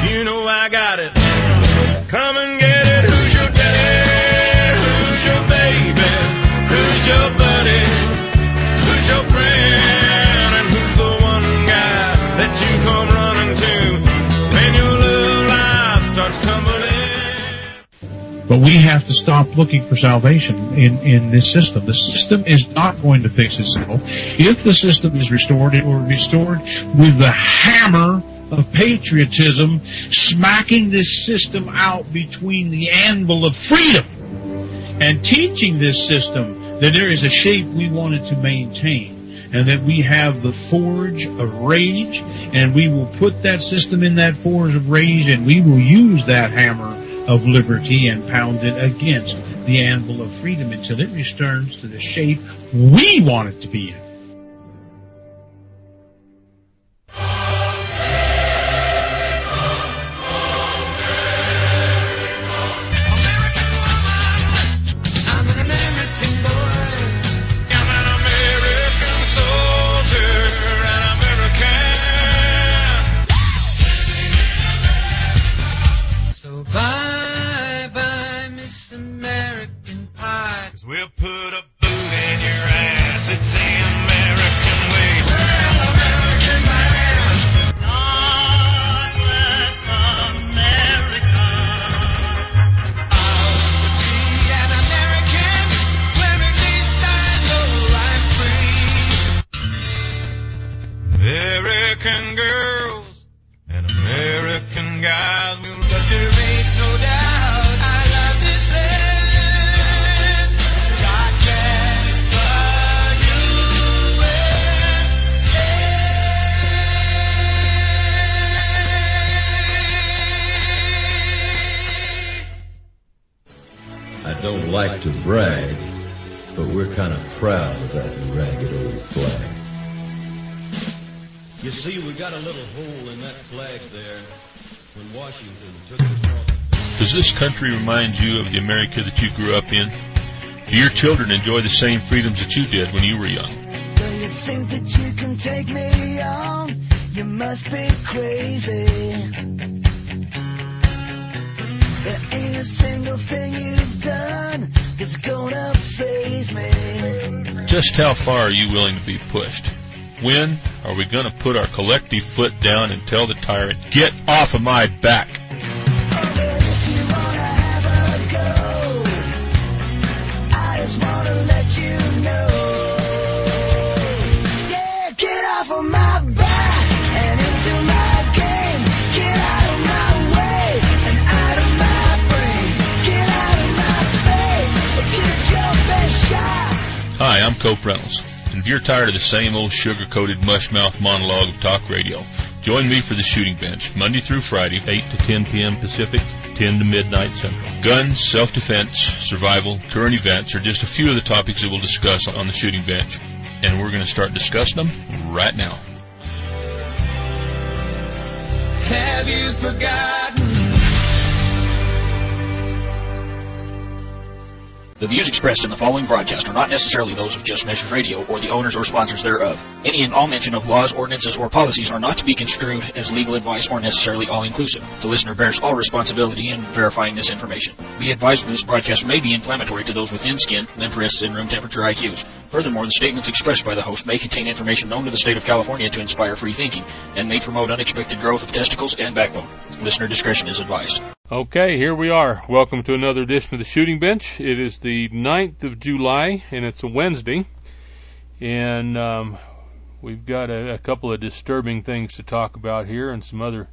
You know I got it. Come and get it. Who's your daddy? Who's your baby? Who's your buddy? Who's your friend? And who's the one guy that you come running to when your little life starts tumbling? But we have to stop looking for salvation in this system. The system is not going to fix itself. If the system is restored, it will be restored with the hammer of patriotism, smacking this system out between the anvil of freedom and teaching this system that there is a shape we wanted to maintain and that we have the forge of rage, and we will put that system in that forge of rage, and we will use that hammer of liberty and pound it against the anvil of freedom until it returns to the shape we want it to be in. We'll put a boot in your ass. It's the American way. We're American man. God bless America. I want to be an American when at least I know I'm free. American girls and American guys will but there ain't no doubt I love this land. I don't like to brag, but we're kind of proud of that ragged old flag. You see, we got a little hole in that flag there when Washington took it off. Does this country remind you of the America that you grew up in? Do your children enjoy the same freedoms that you did when you were young? Do you think that you can take me on? You must be crazy. There ain't a single thing you've done that's gonna faze me. Just how far are you willing to be pushed? When are we going to put our collective foot down and tell the tyrant, get off of my back? If you wanna have a go, I just wanna let you know. Yeah, get off of my back and into my game. Get out of my way and out of my brain. Get out of my face, get your best shot. Hi, I'm Cope Reynolds. And if you're tired of the same old sugar-coated mush-mouth monologue of talk radio, join me for the Shooting Bench, Monday through Friday, 8 to 10 p.m. Pacific, 10 to midnight Central. Guns, self-defense, survival, current events are just a few of the topics that we'll discuss on the Shooting Bench. And we're going to start discussing them right now. Have you forgotten? The views expressed in the following broadcast are not necessarily those of Just Measures Radio or the owners or sponsors thereof. Any and all mention of laws, ordinances, or policies are not to be construed as legal advice or necessarily all-inclusive. The listener bears all responsibility in verifying this information. Be advised that this broadcast may be inflammatory to those with thin skin, limp wrists, and room temperature IQs. Furthermore, the statements expressed by the host may contain information known to the state of California to inspire free thinking and may promote unexpected growth of testicles and backbone. Listener discretion is advised. Okay, here we are. Welcome to another edition of the Shooting Bench. It is the 9th of July, and it's a Wednesday. And we've got a couple of disturbing things to talk about here and some other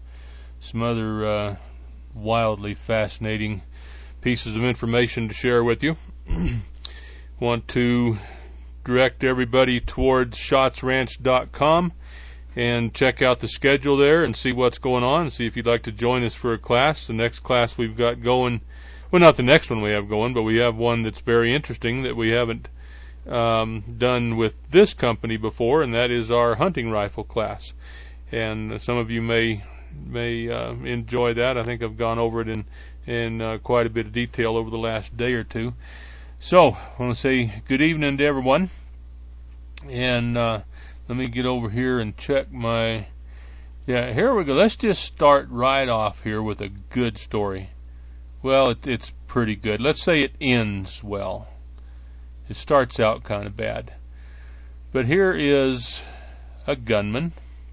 wildly fascinating pieces of information to share with you. Want to direct everybody towards shotsranch.com and check out the schedule there and see what's going on and see if you'd like to join us for a class. The next class we've got going, well, not the next one we have going, but we have one that's very interesting that we haven't done with this company before, and that is our hunting rifle class. And some of you may enjoy that. I think I've gone over it in quite a bit of detail over the last day or two. So I want to say good evening to everyone, and let me get over here and check my Yeah, here we go. Let's just start right off here with a good story. Well, it's pretty good. Let's say it ends well. It starts out kind of bad. But here is a gunman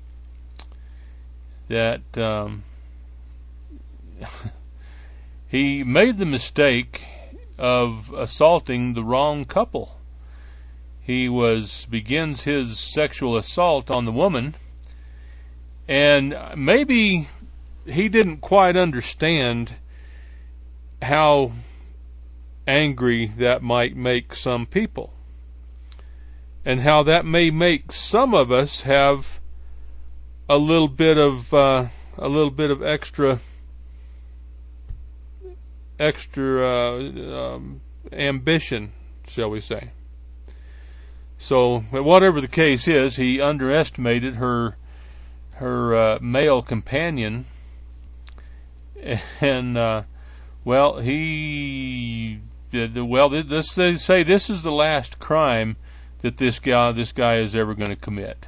that he made the mistake of assaulting the wrong couple. He begins his sexual assault on the woman, and maybe he didn't quite understand how angry that might make some people, and how that may make some of us have a little bit of extra ambition, shall we say. So, whatever the case is, he underestimated her male companion, and they say this is the last crime that this guy is ever going to commit.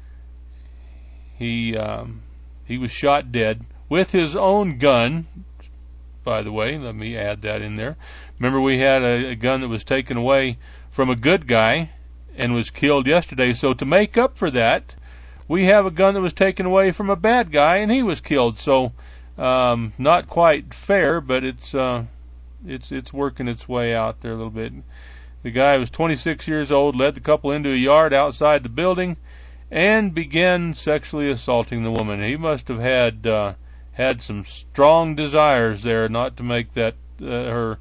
He was shot dead with his own gun. By the way, let me add that in there. Remember, we had a gun that was taken away from a good guy and was killed yesterday. So to make up for that, we have a gun that was taken away from a bad guy and he was killed. So not quite fair, but it's working its way out there a little bit. The guy was 26 years old, led the couple into a yard outside the building, and began sexually assaulting the woman. He must have had some strong desires there not to make that her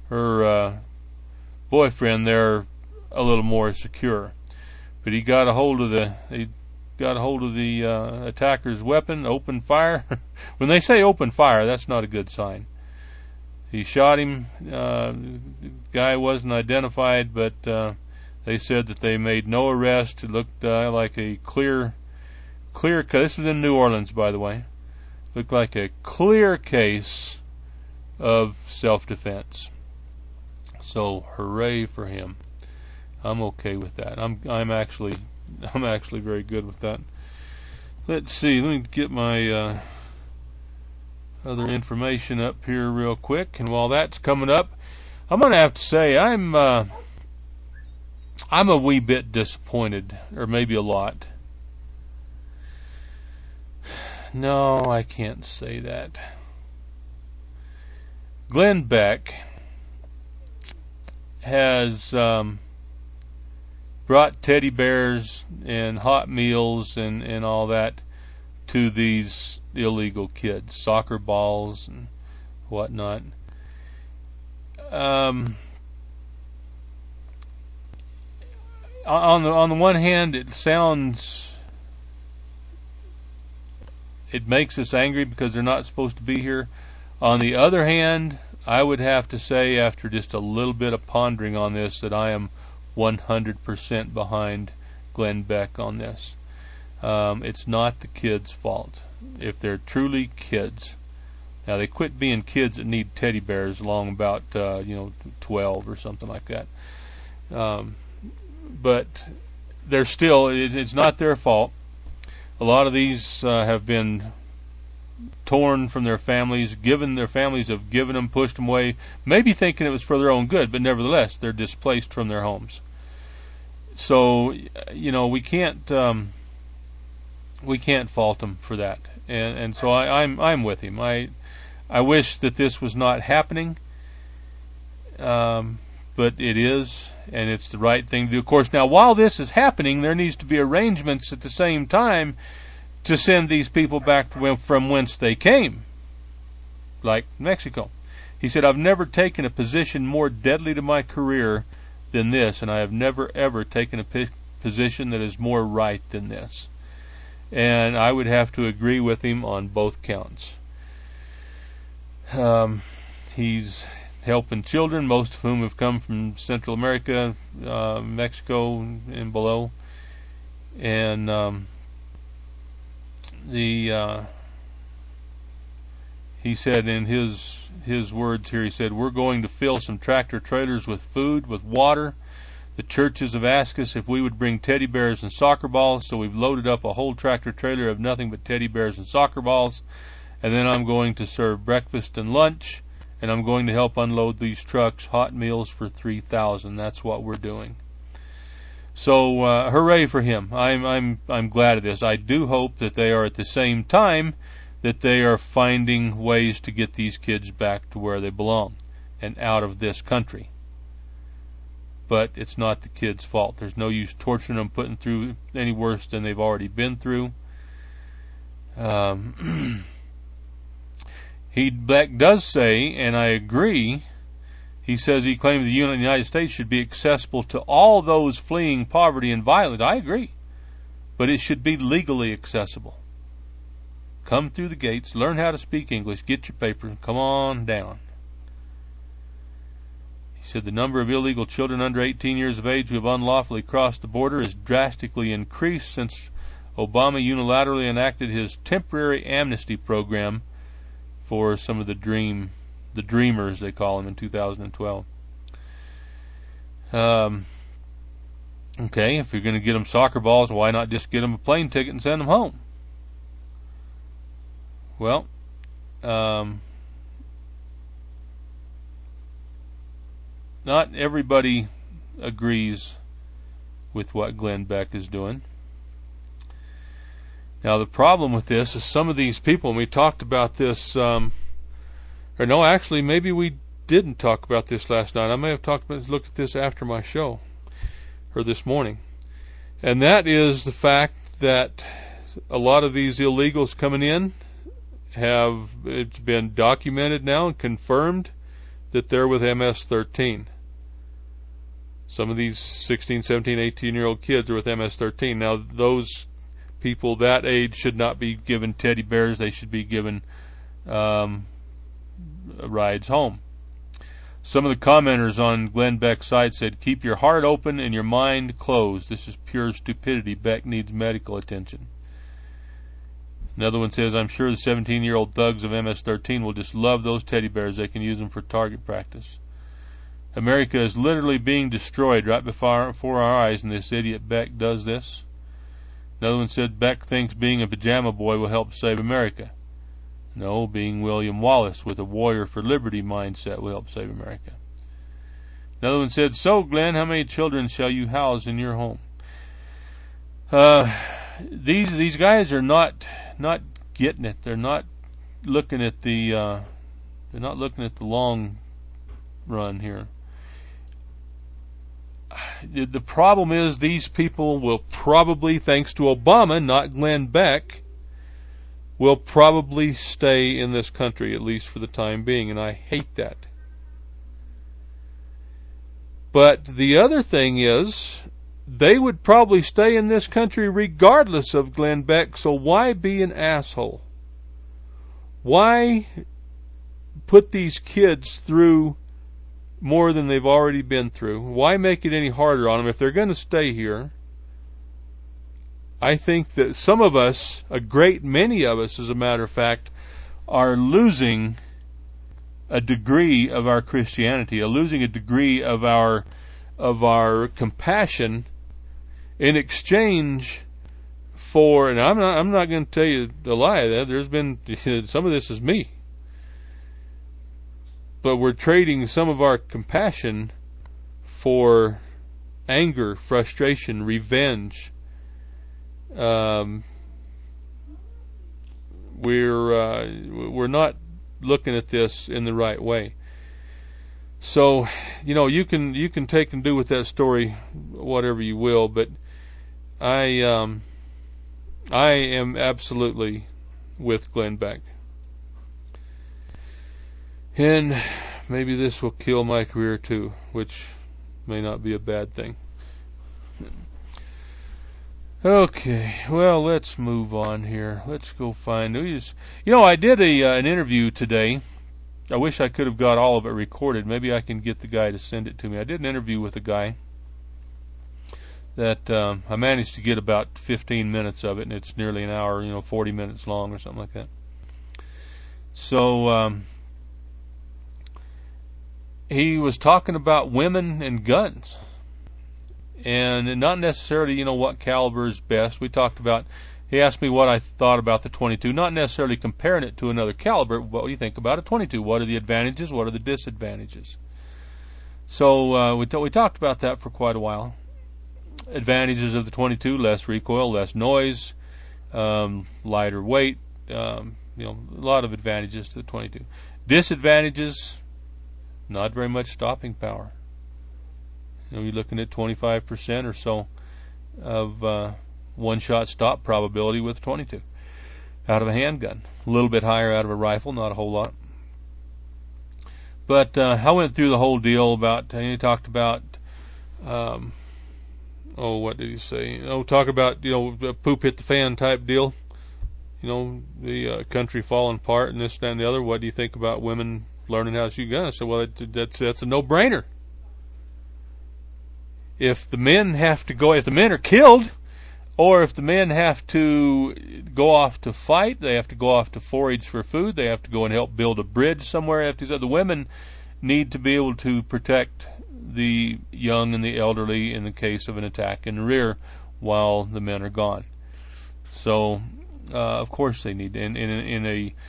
boyfriend there a little more secure. But he got a hold of the attacker's weapon, opened fire. When they say open fire, that's not a good sign. He shot him. The guy wasn't identified, but they said that they made no arrest. It looked like a clear case. This was in New Orleans, by the way. Looked like a clear case of self-defense. So hooray for him. I'm okay with that. I'm actually very good with that. Let's see. Let me get my other information up here real quick. And while that's coming up, I'm going to have to say I'm a wee bit disappointed, or maybe a lot. No, I can't say that. Glenn Beck has brought teddy bears and hot meals and all that to these illegal kids, soccer balls and whatnot. On the one hand, it makes us angry because they're not supposed to be here. On the other hand, I would have to say, after just a little bit of pondering on this, that I am 100% behind Glenn Beck on this. It's not the kids' fault. If they're truly kids. Now, they quit being kids that need teddy bears along about 12 or something like that. But they're still, it's not their fault. A lot of these have been torn from their families, their families have given them, pushed them away, maybe thinking it was for their own good, but nevertheless, they're displaced from their homes. So, we can't fault them for that. And so I'm with him. I wish that this was not happening, but it is, and it's the right thing to do. Of course, now, while this is happening, there needs to be arrangements at the same time to send these people back from whence they came, like Mexico. He said, I've never taken a position more deadly to my career than this, and I have never, ever taken a position that is more right than this. And I would have to agree with him on both counts. He's helping children, most of whom have come from Central America, Mexico, and below. And he said in his words here, he said, we're going to fill some tractor trailers with food, with water. The churches have asked us if we would bring teddy bears and soccer balls, so we've loaded up a whole tractor trailer of nothing but teddy bears and soccer balls, and then I'm going to serve breakfast and lunch, and I'm going to help unload these trucks, hot meals for 3,000. That's what we're doing. So hooray for him. I'm glad of this. I do hope that they are at the same time that they are finding ways to get these kids back to where they belong and out of this country. But it's not the kids' fault. There's no use torturing them, putting through any worse than they've already been through. Beck does say, and I agree, he says he claims the United States should be accessible to all those fleeing poverty and violence. I agree. But it should be legally accessible. Come through the gates, learn how to speak English, get your papers, and come on down. He said the number of illegal children under 18 years of age who have unlawfully crossed the border has drastically increased since Obama unilaterally enacted his temporary amnesty program for some of the dreamers, they call them, in 2012. Okay, if you're going to get them soccer balls, why not just get them a plane ticket and send them home? Well, not everybody agrees with what Glenn Beck is doing. Now, the problem with this is some of these people, and we talked about this, maybe we didn't talk about this last night. I may have looked at this after my show, or this morning. And that is the fact that a lot of these illegals coming in it's been documented now and confirmed that they're with MS-13. Some of these 16, 17, 18-year-old kids are with MS-13. Now, those people that age should not be given teddy bears. They should be given rides home. Some of the commenters on Glenn Beck's site said, keep your heart open and your mind closed. This is pure stupidity. Beck needs medical attention. Another one says, I'm sure the 17-year-old thugs of MS-13 will just love those teddy bears. They can use them for target practice. America is literally being destroyed right before our eyes, and this idiot Beck does this. Another one said, Beck thinks being a pajama boy will help save America. No, being William Wallace with a warrior for liberty mindset will help save America. Another one said, so Glenn, how many children shall you house in your home? These guys are not getting it. They're not looking at the long run here. The problem is these people will probably, thanks to Obama, not Glenn Beck, will probably stay in this country, at least for the time being, and I hate that. But the other thing is, they would probably stay in this country regardless of Glenn Beck, so why be an asshole? Why put these kids through more than they've already been through? Why make it any harder on them if they're going to stay here? I think that some of us, a great many of us, as a matter of fact, are losing a degree of our Christianity, are losing a degree of our compassion in exchange for, and I'm not going to tell you the lie. There's been some of this is me, but we're trading some of our compassion for anger, frustration, revenge. We're not looking at this in the right way. So, you can take and do with that story whatever you will, but I am absolutely with Glenn Beck. And maybe this will kill my career too, which may not be a bad thing. Okay, well, let's move on here. Let's go find news. I did an interview today. I wish I could have got all of it recorded. Maybe I can get the guy to send it to me. I did an interview with a guy that I managed to get about 15 minutes of it, and it's nearly an hour, 40 minutes long or something like that. So he was talking about women and guns. and not necessarily, what caliber is best. We talked about, he asked me what I thought about the 22, not necessarily comparing it to another caliber. What do you think about a 22? What are the advantages? What are the disadvantages? So we talked about that for quite a while. Advantages of the 22: less recoil, less noise, lighter weight. A lot of advantages to the 22. Disadvantages: not very much stopping power. You're looking at 25% or so of one-shot stop probability with 22 out of a handgun. A little bit higher out of a rifle, not a whole lot. But I went through the whole deal about, he talked about, what did he say? Talk about, poop hit the fan type deal. The country falling apart and this, that, and the other. What do you think about women learning how to shoot guns? I said, well, that's a no-brainer. If the men are killed, or if the men have to go off to fight, they have to go off to forage for food, they have to go and help build a bridge somewhere. The women need to be able to protect the young and the elderly in the case of an attack in the rear while the men are gone. So, of course they need, in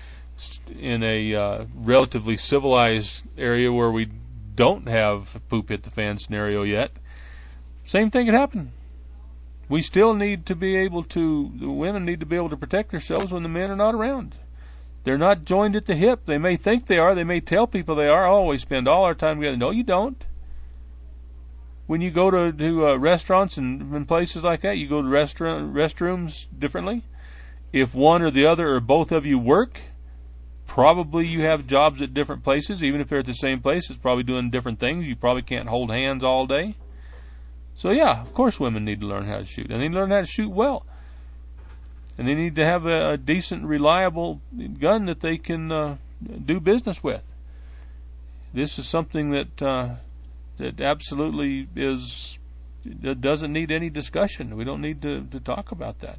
a relatively civilized area where we don't have a poop hit the fan scenario yet, same thing could happen. We still need to be able to, the women need to be able to protect themselves when the men are not around. They're not joined at the hip. They may think they are. They may tell people they are. Oh, we spend all our time together. No, you don't. When you go to restaurants and places like that, you go to restrooms differently. If one or the other or both of you work, probably you have jobs at different places. Even if they're at the same place, it's probably doing different things. You probably can't hold hands all day. So yeah, of course women need to learn how to shoot. And they need to learn how to shoot well. And they need to have a decent, reliable gun that they can do business with. This is something that absolutely that doesn't need any discussion. We don't need to talk about that.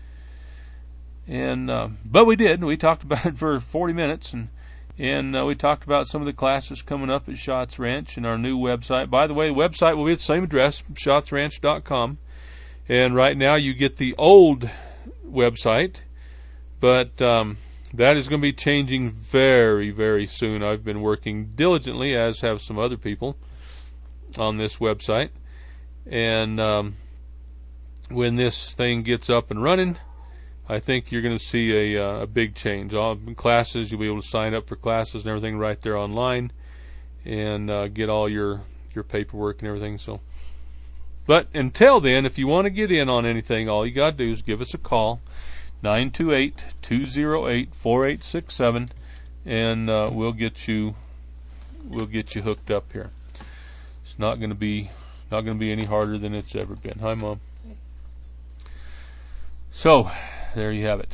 And but we did. We talked about it for 40 minutes, and we talked about some of the classes coming up at Shots Ranch and our new website. By the way, the website will be at the same address, shotsranch.com. And right now you get the old website, but that is going to be changing very, very soon. I've been working diligently, as have some other people, on this website. And when this thing gets up and running, I think you're going to see a big change. All classes, you'll be able to sign up for classes and everything right there online, and get all your paperwork and everything. So, but until then, if you want to get in on anything, all you got to do is give us a call, 928-208-4867, and we'll get you hooked up here. It's not going to be any harder than it's ever been. Hi, Mom. So, there you have it.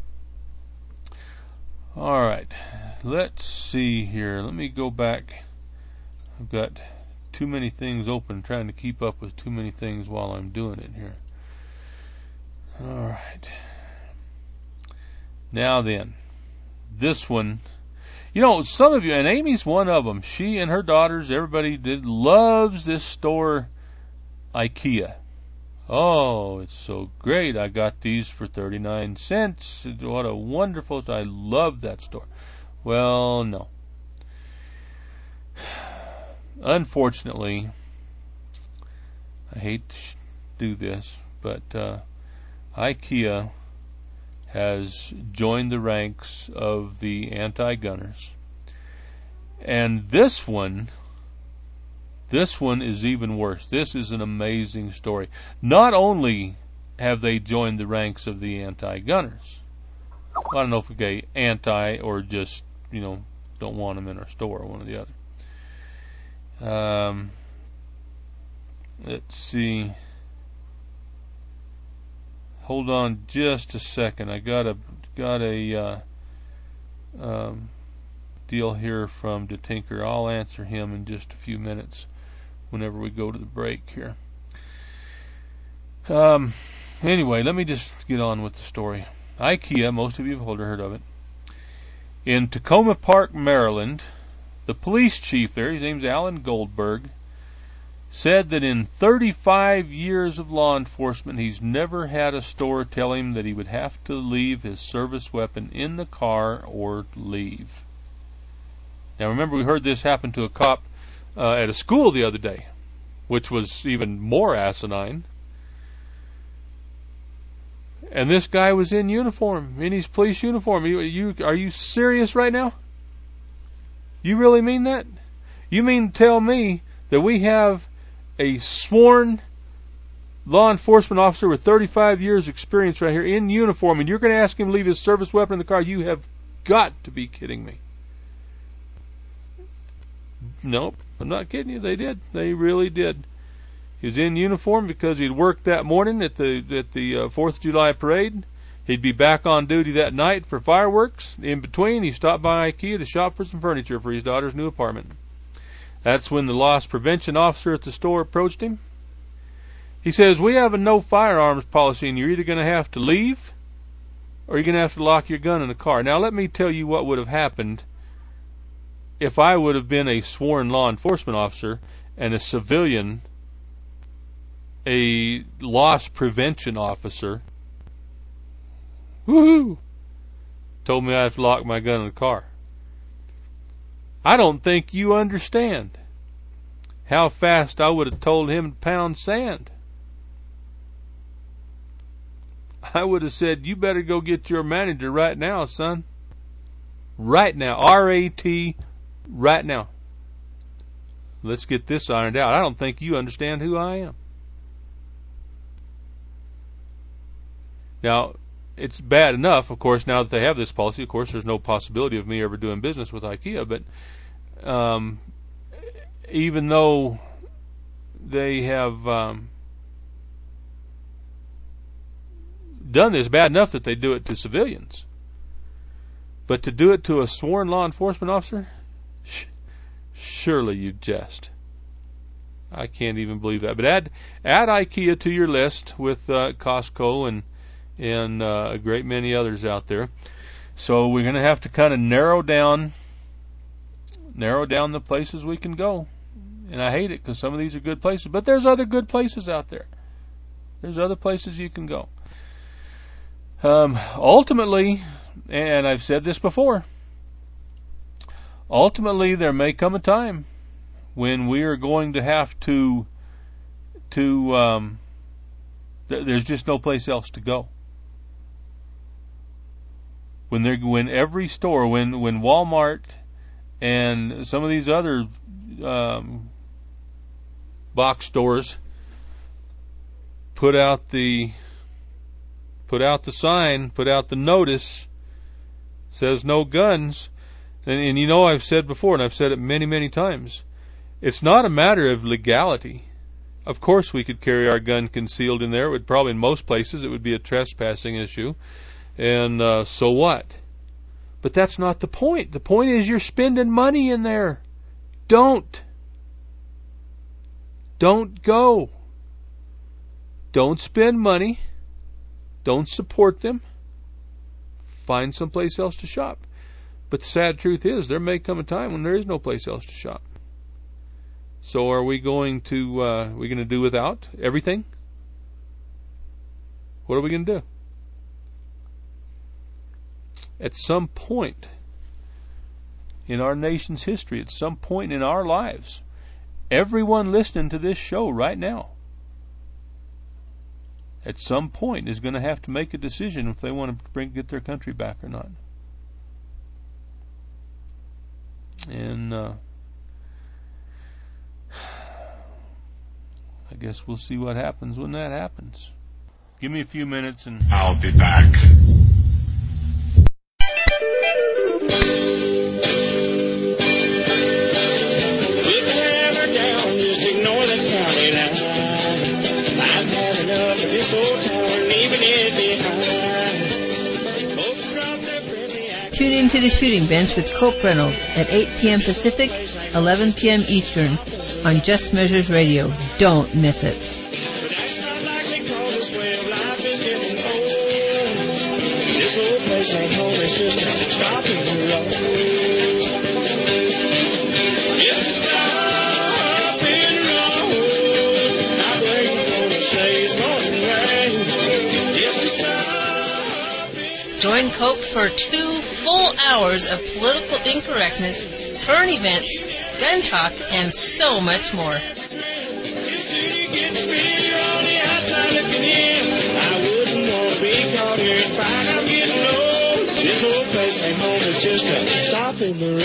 All right, let's see here. Let me go back. I've got too many things open, trying to keep up with too many things while I'm doing it here. All right. Now then, this one, some of you, and Amy's one of them, she and her daughters, everybody loves this store, IKEA. Oh, it's so great. I got these for 39 cents. What a wonderful, I love that store. Well, no. Unfortunately, I hate to do this, but IKEA has joined the ranks of the anti-gunners. And this one is even worse. This is an amazing story. Not only have they joined the ranks of the anti-gunners, I don't know if we get anti or just, don't want them in our store, one or the other. Let's see. Hold on just a second. I got a deal here from DeTinker. I'll answer him in just a few minutes whenever we go to the break here. Anyway, let me just get on with the story. IKEA, most of you have heard of it. In Tacoma Park, Maryland, the police chief there, his name's Alan Goldberg, said that in 35 years of law enforcement, he's never had a store tell him that he would have to leave his service weapon in the car or leave. Now remember, we heard this happen to a cop at a school the other day, which was even more asinine. And this guy was in uniform, in his police uniform. Are you serious right now? You really mean that? You mean tell me that we have a sworn law enforcement officer with 35 years experience right here in uniform, and you're going to ask him to leave his service weapon in the car? You have got to be kidding me. Nope, I'm not kidding you. They did. They really did. He was in uniform because he'd worked that morning at the 4th of July parade. He'd be back on duty that night for fireworks. In between, he stopped by IKEA to shop for some furniture for his daughter's new apartment. That's when the loss prevention officer at the store approached him. He says, we have a no firearms policy, and you're either going to have to leave or you're going to have to lock your gun in the car. Now, let me tell you what would have happened if I would have been a sworn law enforcement officer and a civilian, a loss prevention officer, woohoo, told me I have to lock my gun in the car. I don't think you understand how fast I would have told him to pound sand. I would have said, you better go get your manager right now, son. Right now. R-A-T, right now. Let's get this ironed out. I don't think you understand who I am. Now, it's bad enough, of course, now that they have this policy. Of course, there's no possibility of me ever doing business with IKEA, but even though they have done this, bad enough that they do it to civilians, but to do it to a sworn law enforcement officer, surely you jest. I can't even believe that. But add IKEA to your list with Costco and a great many others out there. So we're going to have to kind of narrow down the places we can go. And I hate it because some of these are good places, but there's other good places out there. There's other places you can go. Ultimately, and I've said this before, ultimately there may come a time when we are going to have to there's just no place else to go. When every store, when Walmart and some of these other box stores put out the sign, put out the notice, says no guns, and you know I've said before, and I've said it many, many times, it's not a matter of legality. Of course we could carry our gun concealed in there. It would probably, in most places, it would be a trespassing issue. And so what? But that's not the point. The point is you're spending money in there. Don't go. Don't spend money. Don't support them. Find someplace else to shop. But the sad truth is there may come a time when there is no place else to shop. So are we going to do without everything? What are we going to do? At some point in our nation's history, at some point in our lives, everyone listening to this show right now, at some point is going to have to make a decision if they want to get their country back or not. And I guess we'll see what happens when that happens. Give me a few minutes and I'll be back. Put the hammer down, just ignore the county line. I've had enough of this old town, leaving it behind. Folks drop their friendly act. Tune in to the Shooting Bench with Cope Reynolds at 8 p.m. Pacific, 11 p.m. Eastern on Just Measures Radio. Don't miss it. But that's not like they call this way of life is getting old. This old place ain't home, it's just stopping the road. It's stopping road. Join Cope for 2 full hours of political incorrectness, current events, gun talk, and so much more. This whole place ain't home, it's just a stop in the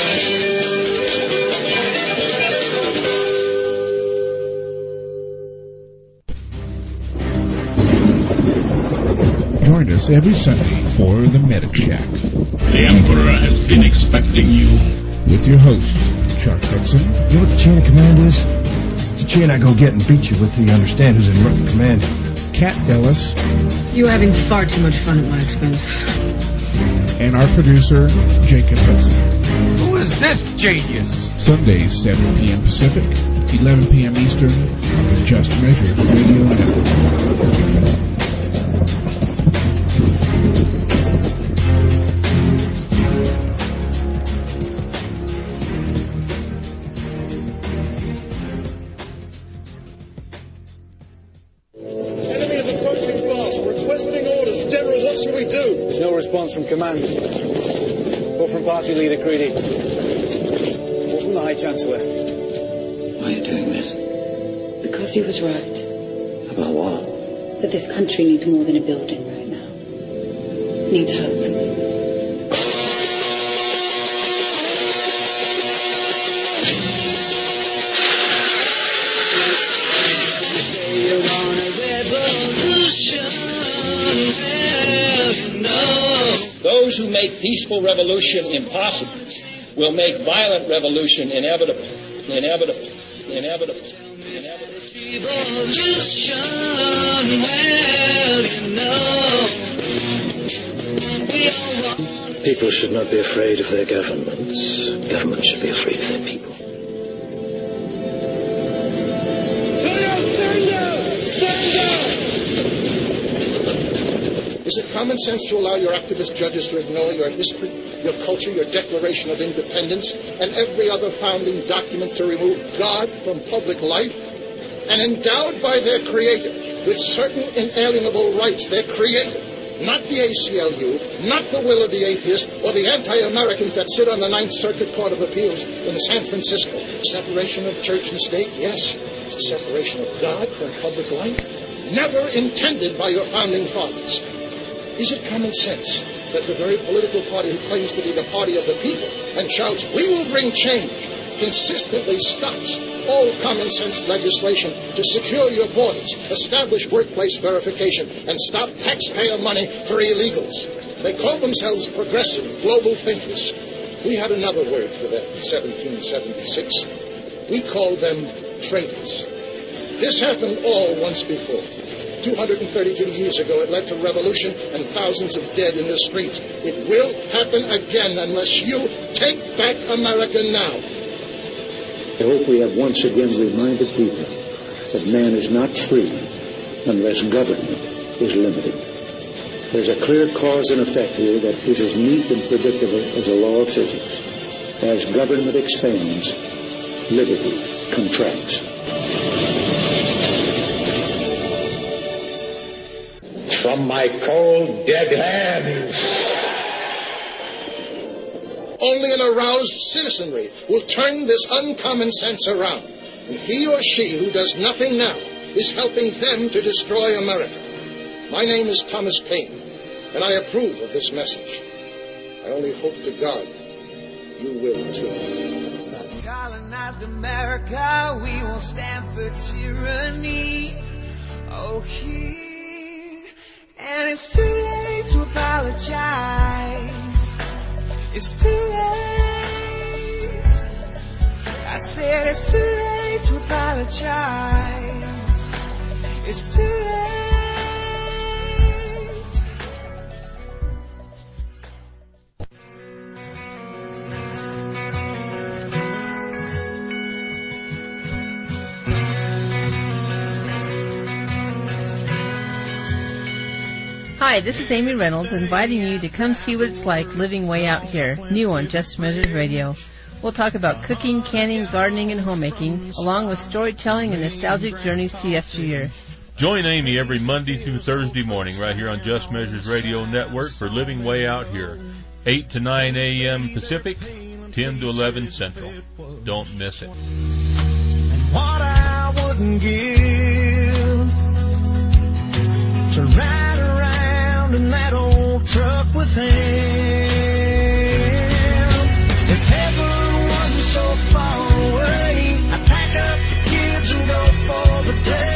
Join us every Sunday for the Medic Shack. The Emperor has been expecting you. With your host, Chuck Hudson. You know what the chain of command is? It's a chain I go get and beat you with till you understand who's in command. Kat Ellis. You're having far too much fun at my expense. And our producer, Jacob Hudson. Who is this genius? Sundays, 7 p.m. Pacific, 11 p.m. Eastern, on the Just Measured Radio Network. Response from command or from party leader Creedy or from the High Chancellor. Why are you doing this? Because he was right. About what? That this country needs more than a building right now. Needs hope. Those who make peaceful revolution impossible will make violent revolution inevitable. People should not be afraid of their governments. Governments should be afraid of their people. Is it common sense to allow your activist judges to ignore your history, your culture, your Declaration of Independence, and every other founding document to remove God from public life? And endowed by their Creator with certain inalienable rights, their Creator, not the ACLU, not the will of the atheist, or the anti-Americans that sit on the Ninth Circuit Court of Appeals in San Francisco. Separation of church and state, yes. Separation of God from public life, never intended by your founding fathers. Is it common sense that the very political party who claims to be the party of the people and shouts, "We will bring change," consistently stops all common sense legislation to secure your borders, establish workplace verification, and stop taxpayer money for illegals? They call themselves progressive global thinkers. We had another word for them in 1776. We called them traitors. This happened all once before. 232 years ago, it led to revolution and thousands of dead in the streets. It will happen again unless you take back America now. I hope we have once again reminded people that man is not free unless government is limited. There's a clear cause and effect here that is as neat and predictable as a law of physics. As government expands, liberty contracts. From my cold, dead hands. Only an aroused citizenry will turn this uncommon sense around. And he or she who does nothing now is helping them to destroy America. My name is Thomas Paine, and I approve of this message. I only hope to God you will too. Colonized America, we won't stand for tyranny. Oh, and it's too late to apologize. It's too late. I said it's too late to apologize. It's too late. Hi, this is Amy Reynolds inviting you to come see what it's like living way out here, new on Just Measured Radio. We'll talk about cooking, canning, gardening, and homemaking, along with storytelling and nostalgic journeys to yesteryear. Join Amy every Monday through Thursday morning right here on Just Measures Radio Network for Living Way Out Here, 8 to 9 a.m. Pacific, 10 to 11 Central. Don't miss it. And what I wouldn't give to ride around in that old truck with him. If heaven wasn't so far away, I'd pack up the kids and go for the day.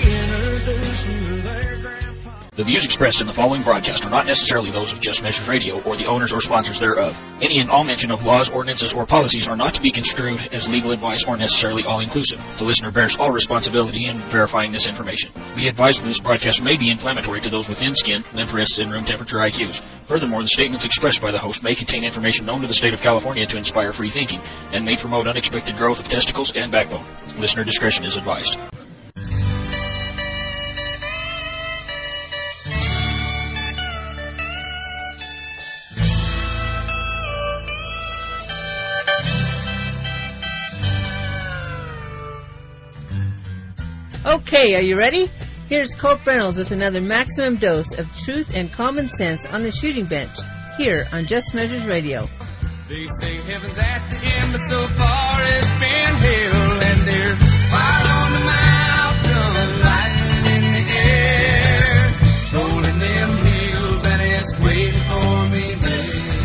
The views expressed in the following broadcast are not necessarily those of Just Measures Radio or the owners or sponsors thereof. Any and all mention of laws, ordinances, or policies are not to be construed as legal advice or necessarily all-inclusive. The listener bears all responsibility in verifying this information. Be advised that this broadcast may be inflammatory to those with thin skin, limp wrists, and room temperature IQs. Furthermore, the statements expressed by the host may contain information known to the state of California to inspire free thinking and may promote unexpected growth of testicles and backbone. Listener discretion is advised. Okay, are you ready? Here's Colt Reynolds with another maximum dose of truth and common sense on the shooting bench, here on Just Measures Radio. They say heaven's at the end, but so far it's been hell, and there's fire on the mountain, lightning in the air, rolling them hills, and it's waiting for me there.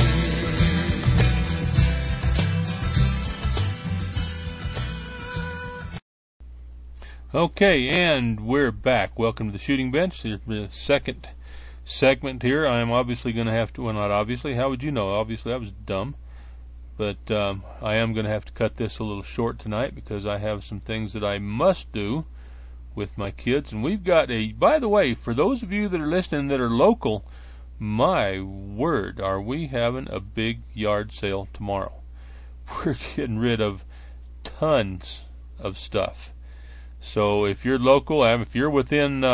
Okay, and we're back. Welcome to the Shooting Bench. There's the second segment here. I am obviously going to have to, well, not obviously, how would you know? Obviously, I was dumb. But I am going to have to cut this a little short tonight because I have some things that I must do with my kids. And we've got by the way, for those of you that are listening that are local, my word, are we having a big yard sale tomorrow. We're getting rid of tons of stuff. So if you're local, if you're within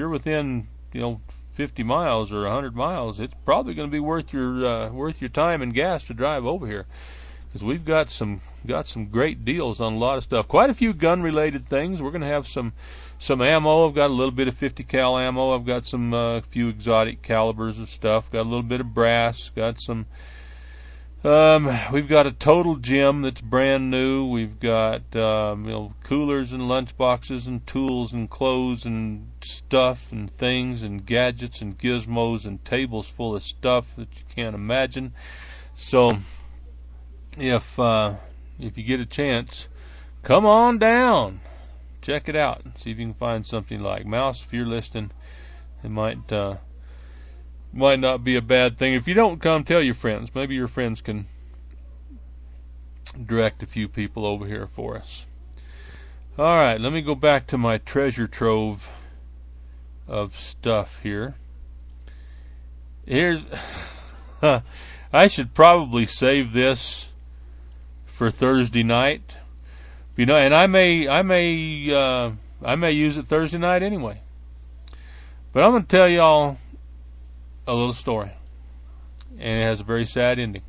50 miles or 100 miles, it's probably going to be worth your time and gas to drive over here, because we've got some great deals on a lot of stuff. Quite a few gun related things. We're going to have some ammo. I've got a little bit of 50 cal ammo. I've got some few exotic calibers of stuff. Got a little bit of brass. Got some. We've got a total gym that's brand new. We've got coolers and lunch boxes and tools and clothes and stuff and things and gadgets and gizmos and tables full of stuff that you can't imagine. So if you get a chance, come on down, check it out, see if you can find something like Mouse. If you're listening, it might not be a bad thing. If you don't come, tell your friends. Maybe your friends can direct a few people over here for us. All right, let me go back to my treasure trove of stuff here. Here's I should probably save this for Thursday night. And I may use it Thursday night anyway. But I'm going to tell y'all a little story, and it has a very sad ending.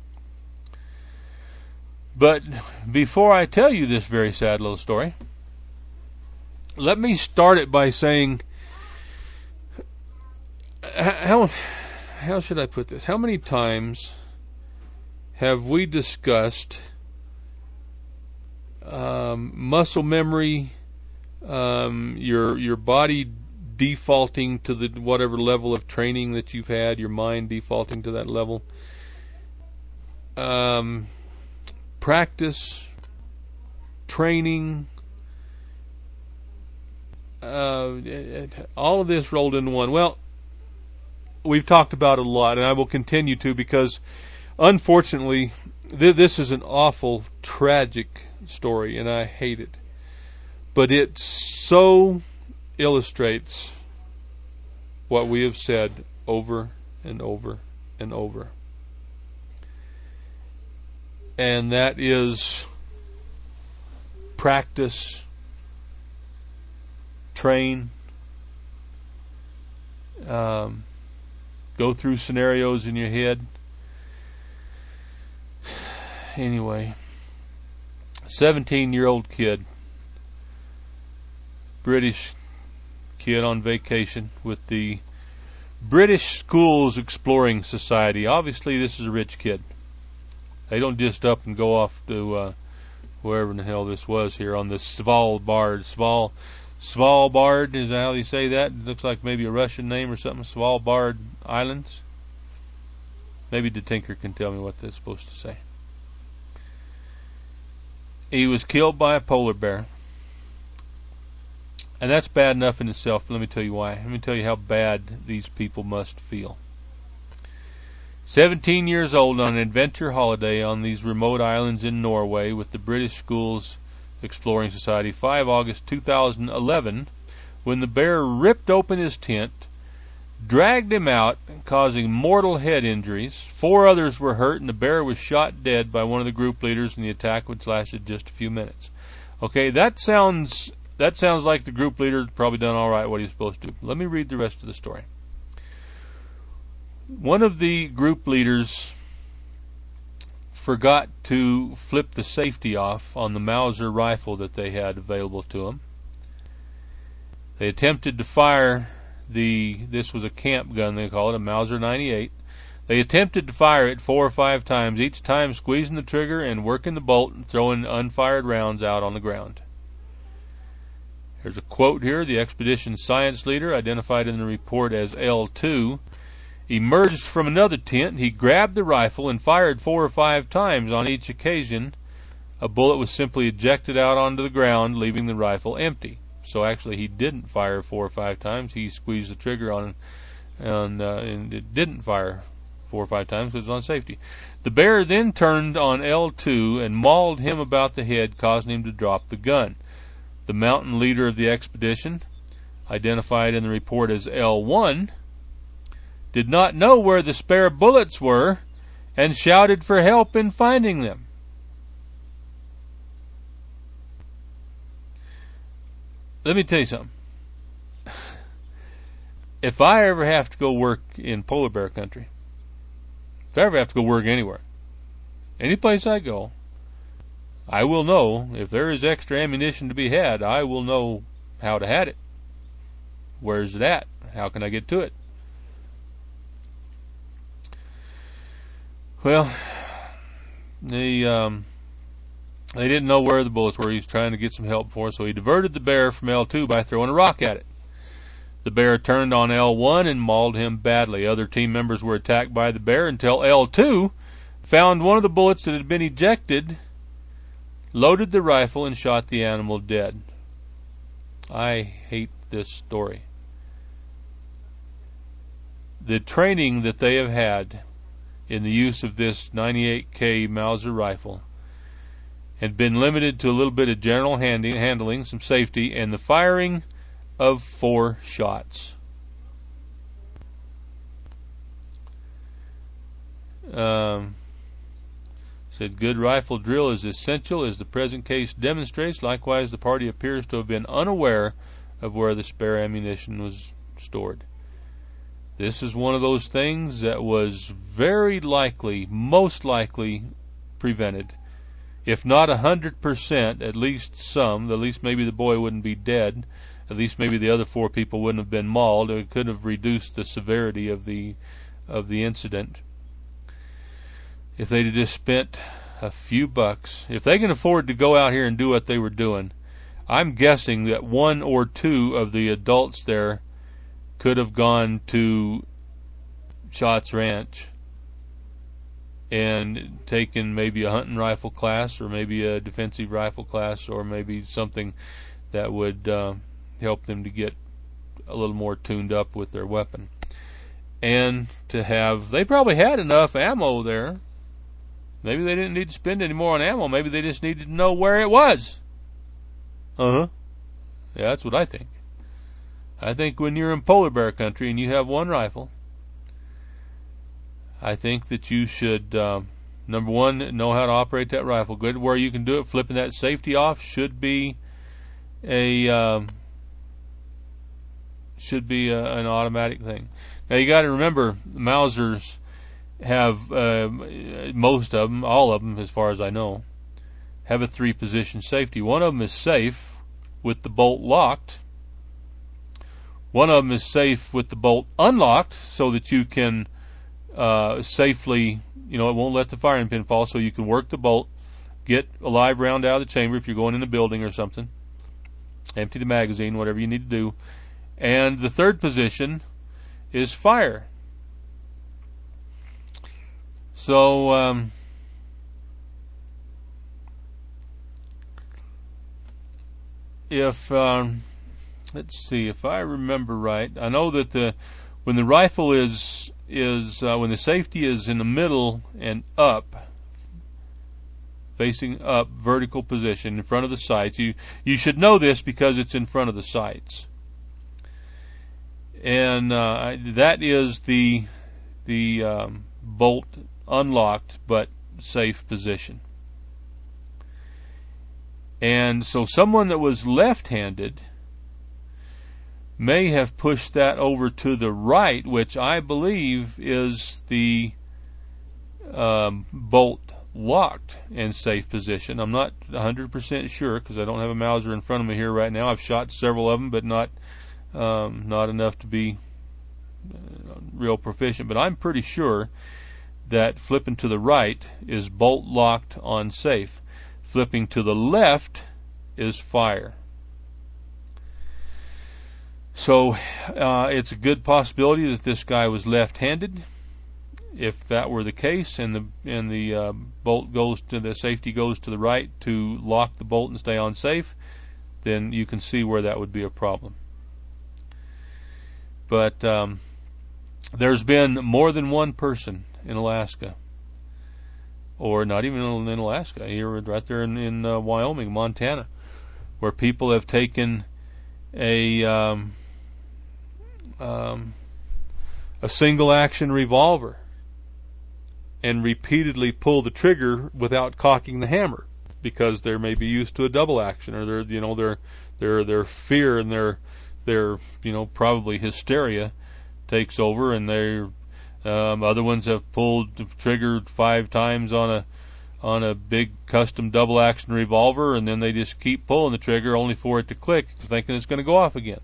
But before I tell you this very sad little story, let me start it by saying, how should I put this? How many times have we discussed muscle memory, your body defaulting to the whatever level of training that you've had, your mind defaulting to that level, practice, training, all of this rolled into one? Well, we've talked about it a lot, and I will continue to, because unfortunately this is an awful, tragic story, and I hate it. But it so illustrates what we have said over and over and over. And that is practice, train, go through scenarios in your head. Anyway, 17-year-old kid, British kid on vacation with the British Schools Exploring Society. Obviously, this is a rich kid. They don't just up and go off to wherever in the hell this was here on the Svalbard. Svalbard, is that how you say that? It looks like maybe a Russian name or something. Svalbard Islands. Maybe the Tinker can tell me what that's supposed to say. He was killed by a polar bear. And that's bad enough in itself, but let me tell you why. Let me tell you how bad these people must feel. 17 years old on an adventure holiday on these remote islands in Norway with the British Schools Exploring Society, 5 August 2011, when the bear ripped open his tent, dragged him out, causing mortal head injuries. 4 others were hurt, and the bear was shot dead by one of the group leaders in the attack, which lasted just a few minutes. Okay, that sounds like the group leader probably done all right what he's supposed to do. Let me read the rest of the story. One of the group leaders forgot to flip the safety off on the Mauser rifle that they had available to them. They attempted to fire this was a camp gun, they call it, a Mauser 98. They attempted to fire it 4 or 5 times, each time squeezing the trigger and working the bolt and throwing unfired rounds out on the ground. There's a quote here. The expedition science leader, identified in the report as L2, emerged from another tent. He grabbed the rifle and fired 4 or 5 times. On each occasion, a bullet was simply ejected out onto the ground, leaving the rifle empty. So actually he didn't fire 4 or 5 times. He squeezed the trigger and it didn't fire 4 or 5 times because it was on safety. The bear then turned on L2 and mauled him about the head, causing him to drop the gun. The mountain leader of the expedition, identified in the report as L1, did not know where the spare bullets were and shouted for help in finding them. Let me tell you something. If I ever have to go work in polar bear country, if I ever have to go work anywhere, any place I go, I will know if there is extra ammunition to be had. I will know how to have it. Where's it at? How can I get to it? Well, they didn't know where the bullets were. He was trying to get some help for us, so he diverted the bear from L2 by throwing a rock at it. The bear turned on L1 and mauled him badly. Other team members were attacked by the bear until L2 found one of the bullets that had been ejected, loaded the rifle, and shot the animal dead. I hate this story. The training that they have had in the use of this 98K Mauser rifle had been limited to a little bit of general handling, some safety, and the firing of 4 shots. Said good rifle drill is essential, as the present case demonstrates. Likewise, the party appears to have been unaware of where the spare ammunition was stored. This is one of those things that was very likely, most likely, prevented. If not 100%, at least some. At least maybe the boy wouldn't be dead. At least maybe the other 4 people wouldn't have been mauled. It could have reduced the severity of the incident. If they'd have just spent a few bucks, if they can afford to go out here and do what they were doing, I'm guessing that 1 or 2 of the adults there could have gone to Schatz Ranch and taken maybe a hunting rifle class, or maybe a defensive rifle class, or maybe something that would help them to get a little more tuned up with their weapon. And to have, they probably had enough ammo there. Maybe they didn't need to spend any more on ammo. Maybe they just needed to know where it was. Yeah, that's what I think. I think when you're in polar bear country and you have 1 rifle, I think that you should, number 1, know how to operate that rifle good. Where you can do it, flipping that safety off should be an automatic thing. Now you got to remember, the Mausers have most of them, all of them, as far as I know, have a 3-position safety. One of them is safe with the bolt locked. One of them is safe with the bolt unlocked so that you can safely, it won't let the firing pin fall, so you can work the bolt, get a live round out of the chamber if you're going in a building or something, empty the magazine, whatever you need to do. And the third position is fire. So, let's see, if I remember right, I know that when the rifle is when the safety is in the middle and up, facing up, vertical position in front of the sights, you should know this because it's in front of the sights. And that is the bolt unlocked but safe position. And so someone that was left-handed may have pushed that over to the right, which I believe is the bolt locked and safe position. I'm not 100% sure because I don't have a Mauser in front of me here right now. I've shot several of them, but not enough to be real proficient. But I'm pretty sure that flipping to the right is bolt locked on safe. Flipping to the left is fire. So it's a good possibility that this guy was left-handed. If that were the case, and the bolt goes to the safety goes to the right to lock the bolt and stay on safe, then you can see where that would be a problem. But there's been more than one person in Alaska, or not even in Alaska, here right there in Wyoming, Montana, where people have taken a single action revolver and repeatedly pull the trigger without cocking the hammer because they may be used to a double action, or their fear and their probably hysteria takes over, and they're other ones have pulled the trigger 5 times on a big custom double action revolver, and then they just keep pulling the trigger only for it to click, thinking it's going to go off again.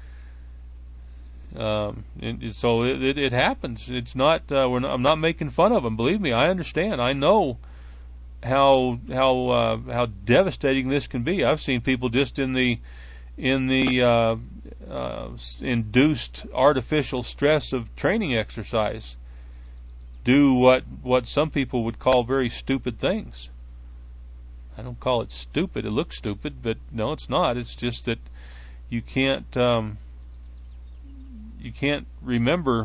So it happens. It's not. I'm not making fun of them. Believe me, I understand. I know how devastating this can be. I've seen people just in the induced artificial stress of training exercise do what some people would call very stupid things. I don't call it stupid. It looks stupid, but no, it's not. It's just that you can't remember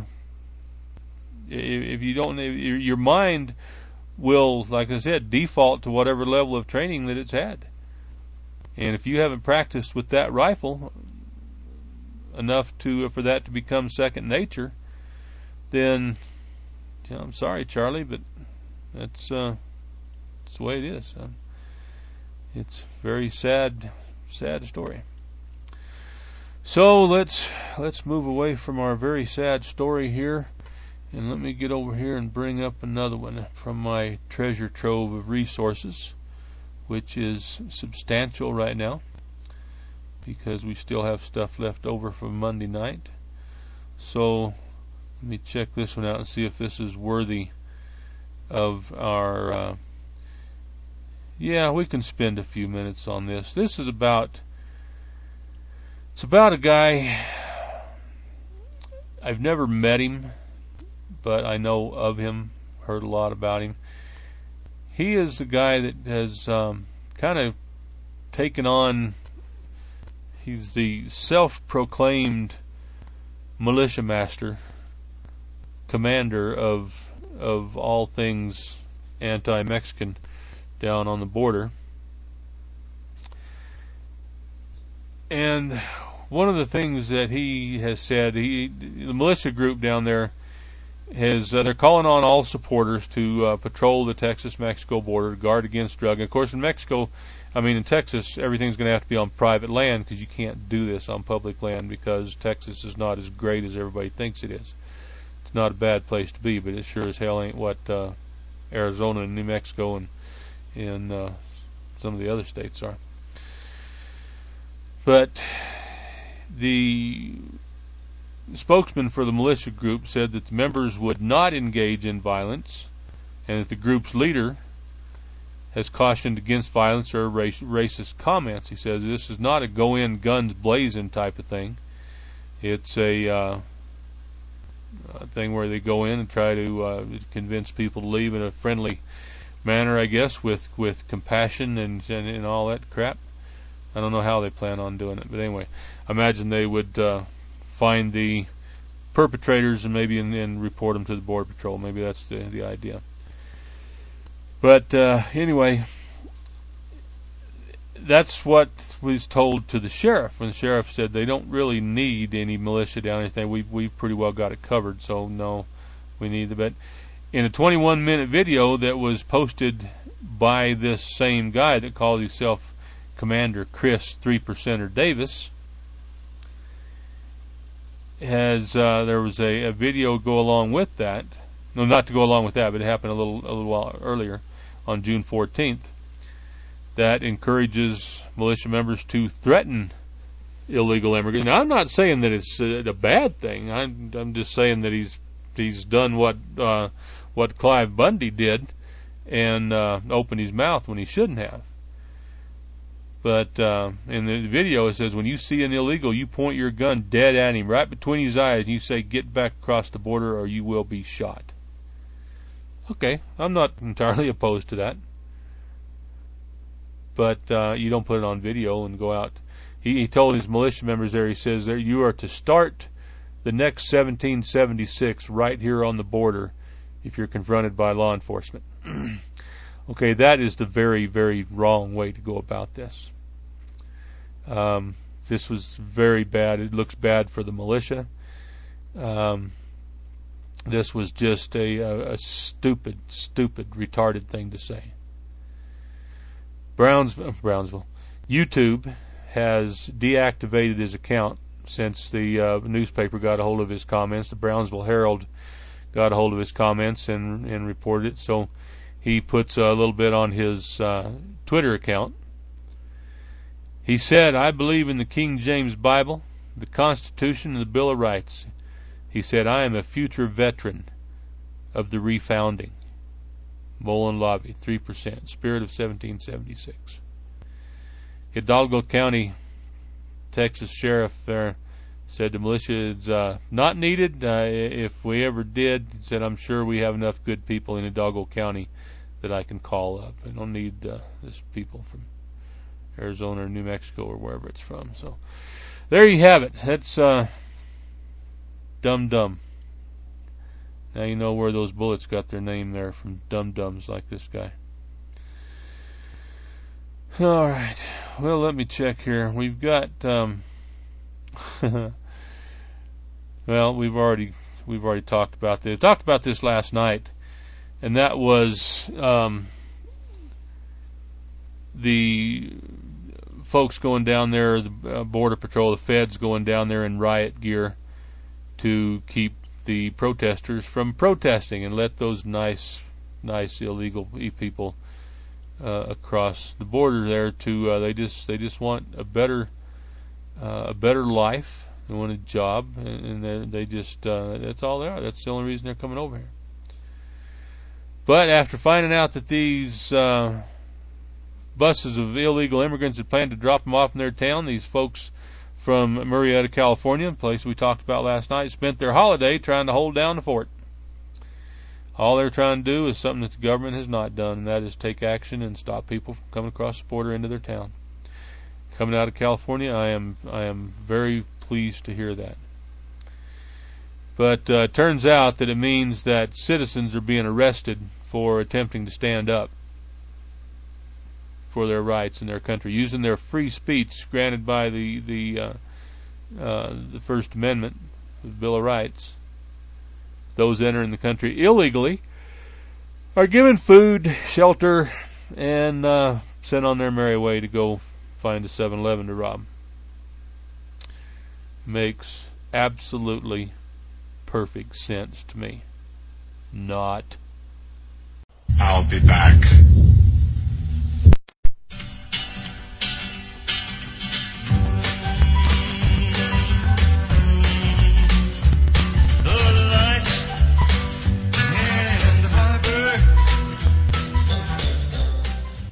if you don't. Your mind will, like I said, default to whatever level of training that it's had. And if you haven't practiced with that rifle enough for that to become second nature, then I'm sorry, Charlie, but that's the way it is. It's a very sad story. So let's move away from our very sad story here, and let me get over here and bring up another one from my treasure trove of resources, which is substantial right now because we still have stuff left over from Monday night. So let me check this one out and see if this is worthy of our we can spend a few minutes on this. This is about a guy. I've never met him, but I know of him, heard a lot about him. He is the guy that has kind of taken on, he's the self-proclaimed militia master, commander of all things anti-Mexican down on the border. And one of the things that he has said, the militia group down there they're calling on all supporters to patrol the Texas-Mexico border, guard against drug. And of course, in Texas, everything's going to have to be on private land because you can't do this on public land because Texas is not as great as everybody thinks it is. It's not a bad place to be, but it sure as hell ain't what Arizona and New Mexico and some of the other states are. But the spokesman for the militia group said that the members would not engage in violence, and that the group's leader has cautioned against violence or racist comments. He says this is not a go-in guns blazing type of thing. It's a thing where they go in and try to convince people to leave in a friendly manner, I guess, with compassion and all that crap. I don't know how they plan on doing it, but anyway, I imagine they would find the perpetrators and maybe and report them to the Border Patrol. Maybe that's the idea. But anyway, that's what was told to the sheriff. When the sheriff said they don't really need any militia down anything, we've pretty well got it covered. So no, we need the. But in a 21-minute video that was posted by this same guy that calls himself Commander Chris 3%er Davis, there was a video go along with that. No, not to go along with that, but it happened a little while earlier on June 14th. That encourages militia members to threaten illegal immigrants. Now, I'm not saying that it's a bad thing. I'm just saying that he's done what Clive Bundy did and opened his mouth when he shouldn't have. But in the video it says, when you see an illegal, you point your gun dead at him, right between his eyes, and you say, "Get back across the border or you will be shot." Okay, I'm not entirely opposed to that. But you don't put it on video and go out. He told his militia members there, he says, there, you are to start the next 1776 right here on the border if you're confronted by law enforcement. Okay, that is the very, very wrong way to go about this. This was very bad. It looks bad for the militia. This was just a stupid, retarded thing to say. Brownsville. YouTube has deactivated his account since the newspaper got a hold of his comments. The Brownsville Herald got a hold of his comments and reported it. So he puts a little bit on his Twitter account. He said, "I believe in the King James Bible, the Constitution, and the Bill of Rights." He said, "I am a future veteran of the refounding." Mullen Lobby, 3%. Spirit of 1776. Hidalgo County, Texas Sheriff there said the militia is not needed. If we ever did, he said, I'm sure we have enough good people in Hidalgo County that I can call up. I don't need this people from Arizona or New Mexico or wherever it's from. So there you have it. That's dumb. Now you know where those bullets got their name there, from dum-dums like this guy. All right. Well, let me check here. We've got well, we've already talked about this. Talked about this last night, and that was the folks going down there, the Border Patrol, the feds going down there in riot gear to keep the protesters from protesting and let those nice illegal people across the border there to they just want a better life. They want a job, and they just that's all they are. That's the only reason they're coming over here. But after finding out that these buses of illegal immigrants had planned to drop them off in their town, these folks from Murrieta, California, a place we talked about last night, spent their holiday trying to hold down the fort. All they're trying to do is something that the government has not done, and that is take action and stop people from coming across the border into their town. Coming out of California, I am very pleased to hear that. But it turns out that it means that citizens are being arrested for attempting to stand up for their rights in their country, using their free speech granted by the First Amendment, the Bill of Rights. Those entering the country illegally are given food, shelter, and sent on their merry way to go find a 7-Eleven to rob. Makes absolutely perfect sense to me. Not. I'll be back.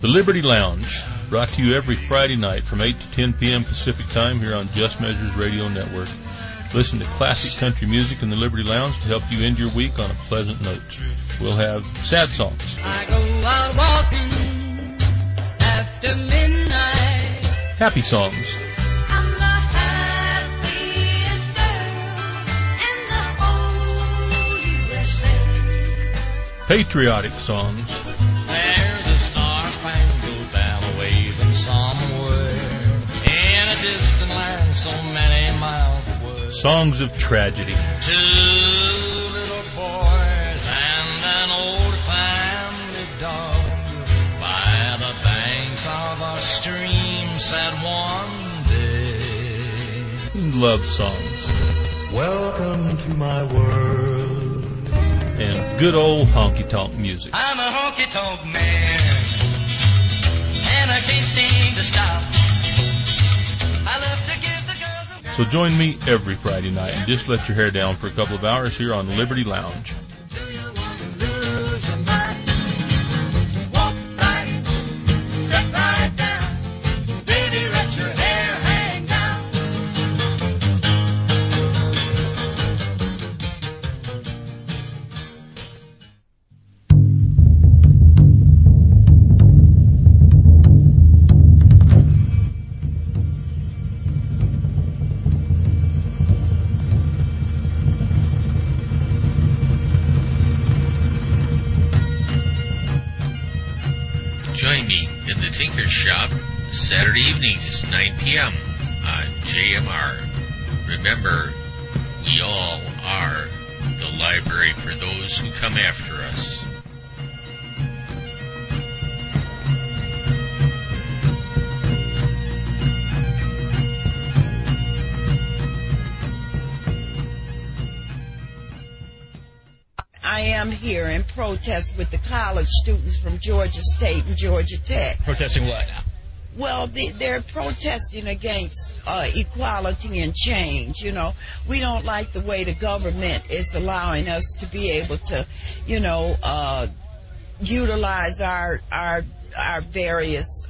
The Liberty Lounge, brought to you every Friday night from 8 to 10 p.m. Pacific Time here on Just Measures Radio Network. Listen to classic country music in the Liberty Lounge to help you end your week on a pleasant note. We'll have sad songs, I go out walking after midnight. happy songs, I'm the happiest girl in the whole USA. patriotic songs, There's a star-spangled banner waving somewhere in a distant land so many miles away. songs of tragedy, 2 little boys and an old family dog by the banks of a stream sat one day. love songs, Welcome to my world. and good old honky-tonk music. I'm a honky-tonk man, and I can't seem to stop. I love to give the girls a... So join me every Friday night and just let your hair down for a couple of hours here on Liberty Lounge. Walk right, sit right down. Baby, let your hair hang down. Join me in the Tinker Shop Saturday evenings, 9 p.m. on JMR. Remember, we all are the library for those who come after us. I am here in protest with the college students from Georgia State and Georgia Tech. Protesting what? Well, they're protesting against equality and change. You know, we don't like the way the government is allowing us to be able to, you know, utilize our various,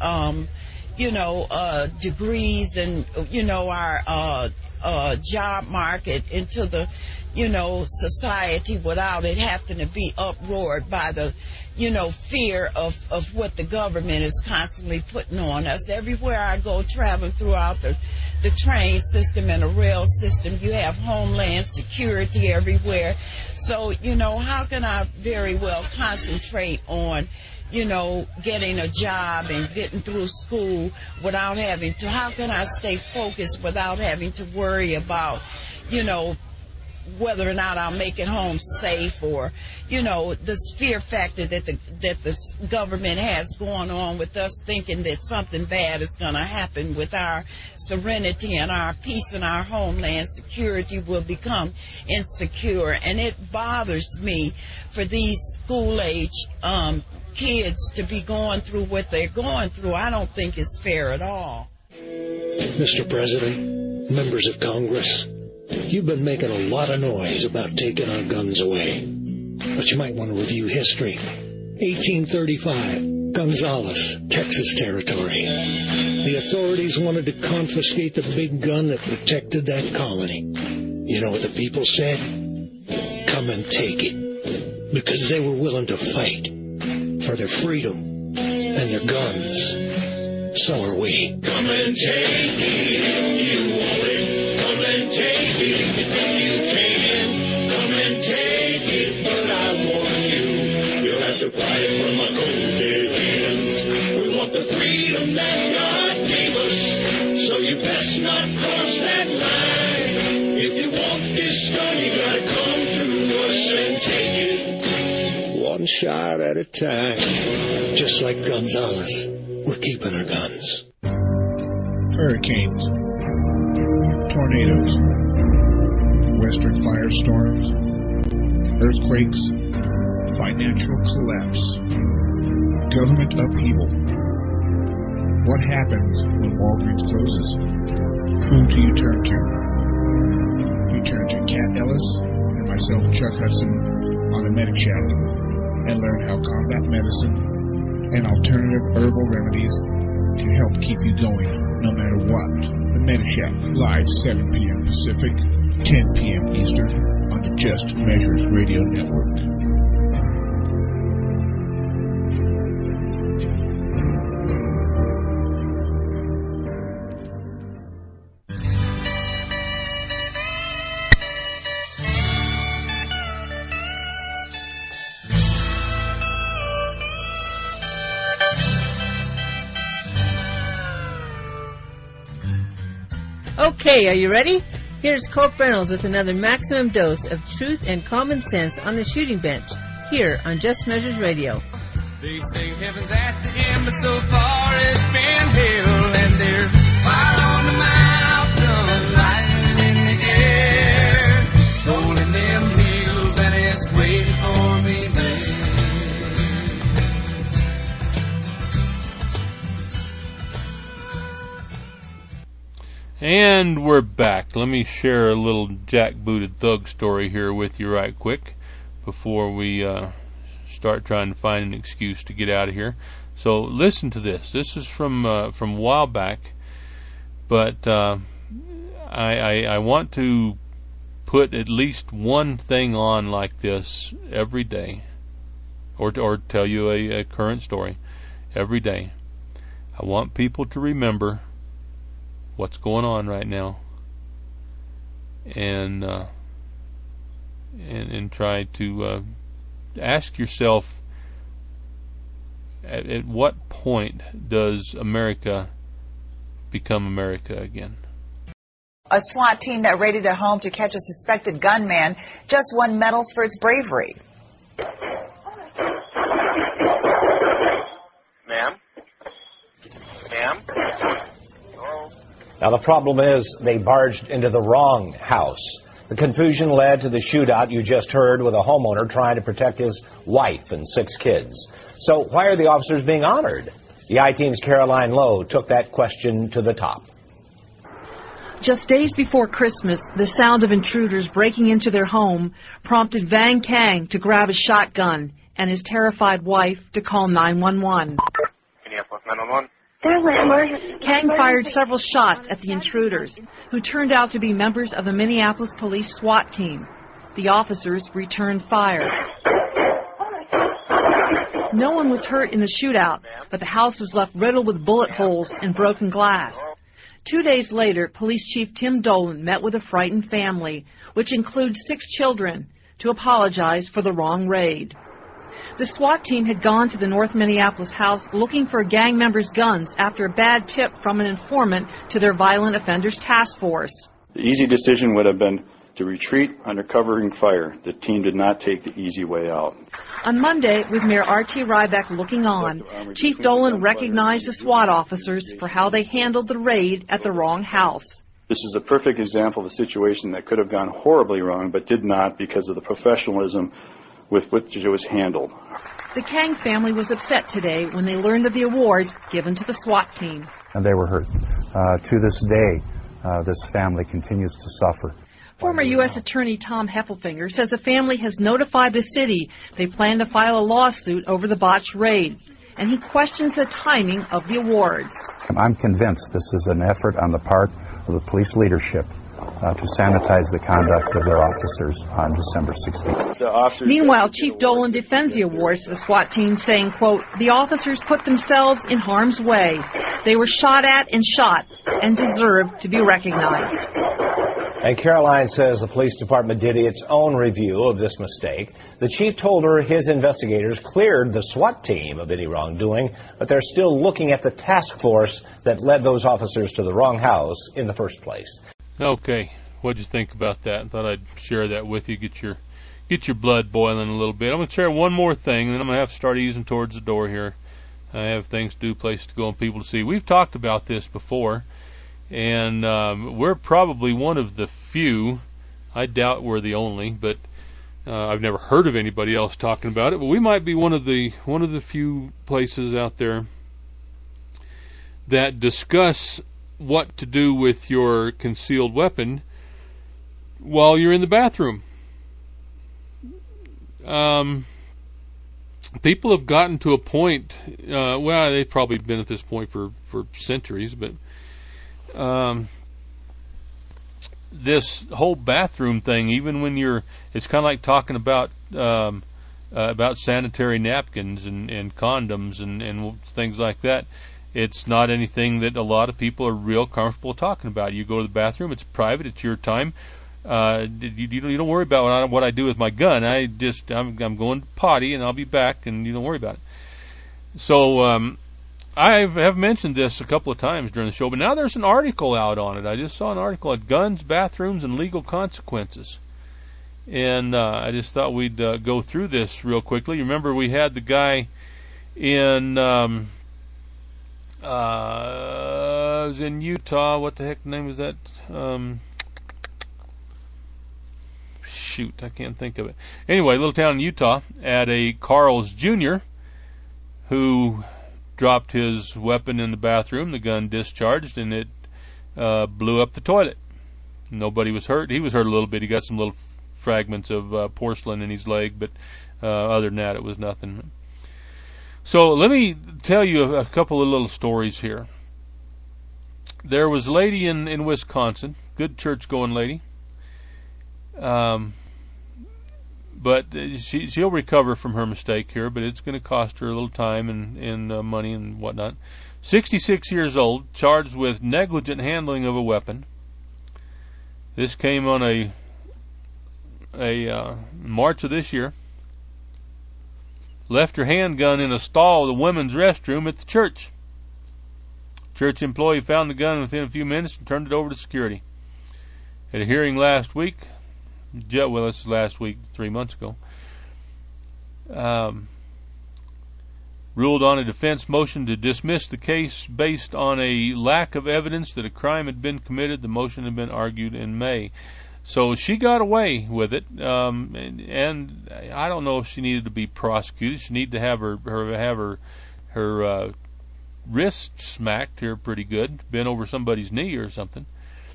degrees and, our job market into the, society without it having to be uproared by the, fear of what the government is constantly putting on us. Everywhere I go traveling throughout the train system and the rail system, you have Homeland Security everywhere. So, how can I very well concentrate on, getting a job and getting through school without having to, how can I stay focused without having to worry about, whether or not I'll make it home safe, or, this fear factor that the government has going on with us, thinking that something bad is going to happen with our serenity and our peace and our homeland security will become insecure. And it bothers me for these school-age kids to be going through what they're going through. I don't think it's fair at all. Mr. President, members of Congress, you've been making a lot of noise about taking our guns away. But you might want to review history. 1835, Gonzales, Texas Territory. The authorities wanted to confiscate the big gun that protected that colony. You know what the people said? Come and take it. Because they were willing to fight for their freedom and their guns. So are we. Come and take it if you want it. Come and take it if you can. Come and take it, but I warn you, you'll have to pry it from my cold dead hands. We want the freedom that God gave us, so you best not cross that line. If you want this gun, you gotta come through us and take it. One shot at a time. Just like Gonzales, we're keeping our guns. Hurricanes, tornadoes, western firestorms, earthquakes, financial collapse, government upheaval. What happens when Walgreens closes? Who do you turn to? You turn to Cat Ellis and myself, Chuck Hudson, on the Medic Shack, and learn how combat medicine, and alternative herbal remedies to help keep you going no matter what. The MediShack, live 7 p.m. Pacific, 10 p.m. Eastern on the Just Measures Radio Network. Okay, are you ready? Here's Cope Reynolds with another maximum dose of truth and common sense on the shooting bench, here on Just Measures Radio. They say heaven's at the end, but so far it's been hell, and there's fire on the mountain, lightning in the air, rolling them hills, and it's waiting for me there. And we're back. Let me share a little jackbooted thug story here with you right quick before we start trying to find an excuse to get out of here. So listen to this. This is from a while back, but I want to put at least one thing on like this every day, or tell you a current story every day. I want people to remember what's going on right now, and try to ask yourself, at what point does America become America again? A SWAT team that raided a home to catch a suspected gunman just won medals for its bravery. Ma'am? Ma'am? Now, the problem is they barged into the wrong house. The confusion led to the shootout you just heard with a homeowner trying to protect his wife and 6 kids. So why are the officers being honored? The I-Team's Caroline Lowe took that question to the top. Just days before Christmas, the sound of intruders breaking into their home prompted Vang Kang to grab a shotgun and his terrified wife to call 911. Minneapolis 911. Kang fired several shots at the intruders, who turned out to be members of the Minneapolis Police SWAT team. The officers returned fire. No one was hurt in the shootout, but the house was left riddled with bullet holes and broken glass. 2 days later, Police Chief Tim Dolan met with a frightened family, which includes 6 children, to apologize for the wrong raid. The SWAT team had gone to the North Minneapolis house looking for a gang member's guns after a bad tip from an informant to their violent offenders task force. The easy decision would have been to retreat under covering fire. The team did not take the easy way out. On Monday, with Mayor R.T. Ryback looking on, Chief Dolan recognized the SWAT officers for how they handled the raid at the wrong house. This is a perfect example of a situation that could have gone horribly wrong, but did not because of the professionalism with which it was handled. The Kang family was upset today when they learned of the awards given to the SWAT team. And they were hurt. To this day, this family continues to suffer. Former U.S. Attorney Tom Heffelfinger says the family has notified the city they plan to file a lawsuit over the botched raid, and he questions the timing of the awards. I'm convinced this is an effort on the part of the police leadership to sanitize the conduct of their officers on December 16th. Meanwhile, Chief Dolan defends the awards to the SWAT team, saying, quote, "The officers put themselves in harm's way. They were shot at and shot and deserve to be recognized." And Caroline says the police department did its own review of this mistake. The chief told her his investigators cleared the SWAT team of any wrongdoing, but they're still looking at the task force that led those officers to the wrong house in the first place. Okay, what'd you think about that? I thought I'd share that with you, get your blood boiling a little bit. I'm going to share one more thing, and then I'm going to have to start easing towards the door here. I have things to do, places to go, and people to see. We've talked about this before, and we're probably one of the few, I doubt we're the only, but I've never heard of anybody else talking about it, but we might be one of the few places out there that discuss what to do with your concealed weapon while you're in the bathroom. people have gotten to a point, well, they've probably been at this point for centuries, but this whole bathroom thing, even when it's kind of like talking about sanitary napkins and condoms and things like that. It's not anything that a lot of people are real comfortable talking about. You go to the bathroom, it's private, it's your time. You don't worry about what I do with my gun. I'm going to potty and I'll be back, and you don't worry about it. So I have mentioned this a couple of times during the show, but now there's an article out on it. I just saw an article on guns, bathrooms, and legal consequences. And I just thought we'd go through this real quickly. You remember we had the guy in was in Utah. What the heck name was that? Shoot, I can't think of it. Anyway, little town in Utah, at a Carl's Jr. who dropped his weapon in the bathroom. The gun discharged, and it blew up the toilet. Nobody was hurt. He was hurt a little bit. He got some little fragments of porcelain in his leg, but other than that, it was nothing. So let me tell you a couple of little stories here. There was a lady in Wisconsin, good church-going lady, but she'll recover from her mistake here, but it's going to cost her a little time and money and whatnot. 66 years old, charged with negligent handling of a weapon. This came on a March of this year. Left her handgun in a stall of the women's restroom at the church. Church employee found the gun within a few minutes and turned it over to security. At a hearing last week, well, this is last week, 3 months ago, ruled on a defense motion to dismiss the case based on a lack of evidence that a crime had been committed. The motion had been argued in May. So she got away with it, and I don't know if she needed to be prosecuted. She needed to have her wrist smacked here pretty good, bent over somebody's knee or something.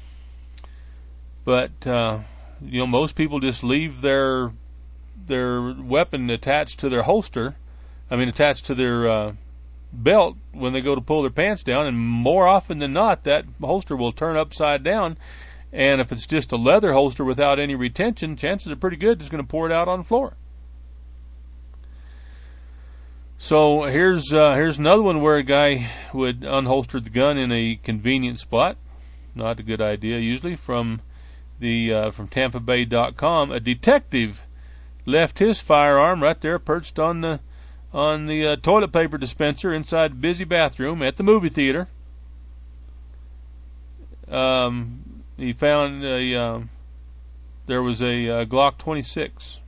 But most people just leave their weapon attached to their holster. Attached to their belt when they go to pull their pants down, and more often than not, that holster will turn upside down. And if it's just a leather holster without any retention, chances are pretty good it's going to pour it out on the floor. So here's another one where a guy would unholster the gun in a convenient spot. Not a good idea usually. From TampaBay.com, a detective left his firearm right there perched on the toilet paper dispenser inside a busy bathroom at the movie theater. He found there was a Glock 26.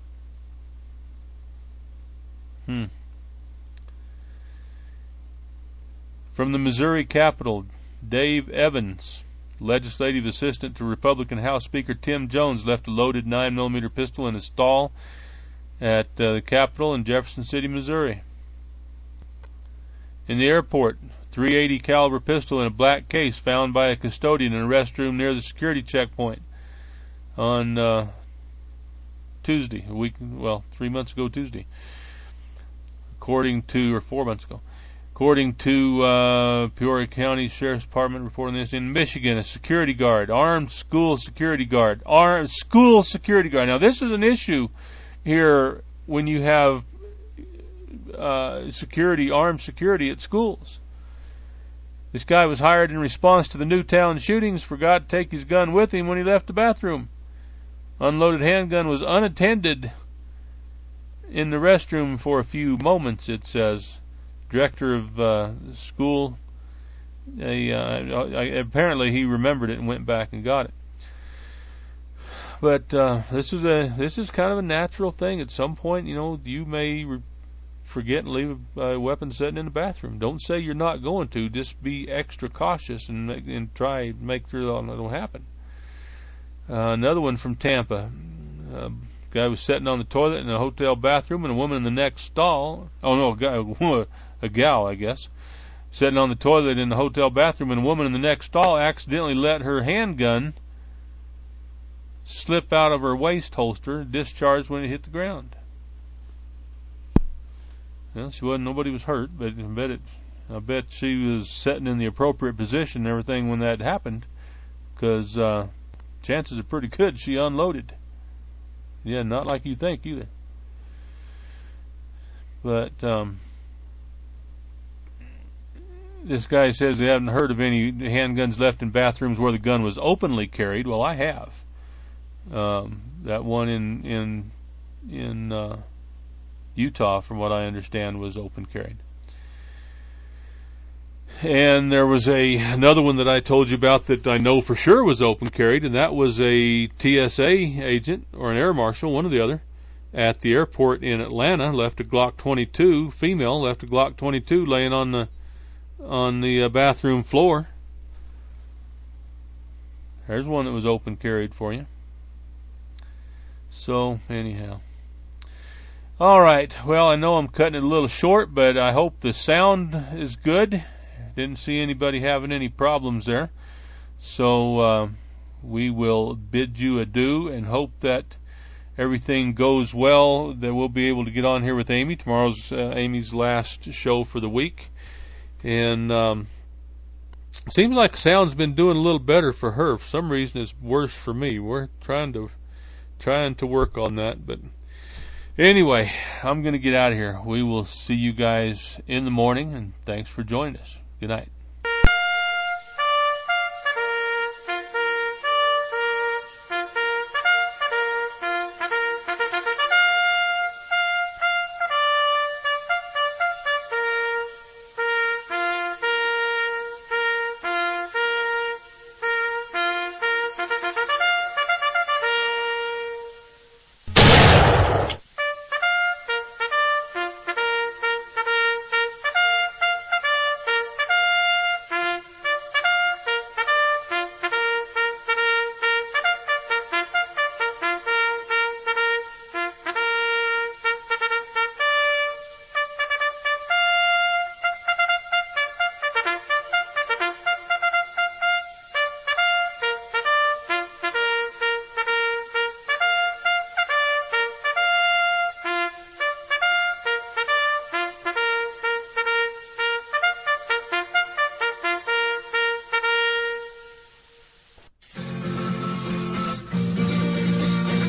From the Missouri Capitol, Dave Evans, legislative assistant to Republican House Speaker Tim Jones, left a loaded 9mm pistol in a stall at the Capitol in Jefferson City, Missouri. In the airport, .380 caliber pistol in a black case found by a custodian in a restroom near the security checkpoint on Tuesday, 3 months ago Tuesday, 4 months ago. According to Peoria County Sheriff's Department reporting this. In Michigan, a security guard, armed school security guard. Now this is an issue here when you have armed security at schools. This guy was hired in response to the Newtown shootings, forgot to take his gun with him when he left the bathroom. Unloaded handgun was unattended in the restroom for a few moments, it says. Director of school, apparently he remembered it and went back and got it. But this is kind of a natural thing. At some point, you may forget and leave a weapon sitting in the bathroom. Don't say you're not going to. Just be extra cautious and try to make sure that don't happen. Another one from Tampa. Guy was sitting on the toilet in a hotel bathroom, and a woman in the next stall. Oh no, a gal, I guess, sitting on the toilet in the hotel bathroom, and a woman in the next stall accidentally let her handgun slip out of her waist holster, discharged when it hit the ground. Well, nobody was hurt, but I bet she was sitting in the appropriate position and everything when that happened, because chances are pretty good she unloaded. Yeah, not like you think either. But this guy says they haven't heard of any handguns left in bathrooms where the gun was openly carried. Well, I have. That one in Utah, from what I understand, was open carried. And there was another one that I told you about that I know for sure was open carried, and that was a TSA agent or an air marshal, one or the other, at the airport in Atlanta, left a Glock 22, female, left a Glock 22 laying on the bathroom floor. There's one that was open carried for you. So, anyhow. All right. Well, I know I'm cutting it a little short, but I hope the sound is good. Didn't see anybody having any problems there. So, we will bid you adieu and hope that everything goes well, that we'll be able to get on here with Amy. Tomorrow's Amy's last show for the week. And seems like sound's been doing a little better for her. For some reason, it's worse for me. We're trying to work on that. But anyway, I'm going to get out of here. We will see you guys in the morning, and thanks for joining us. Good night.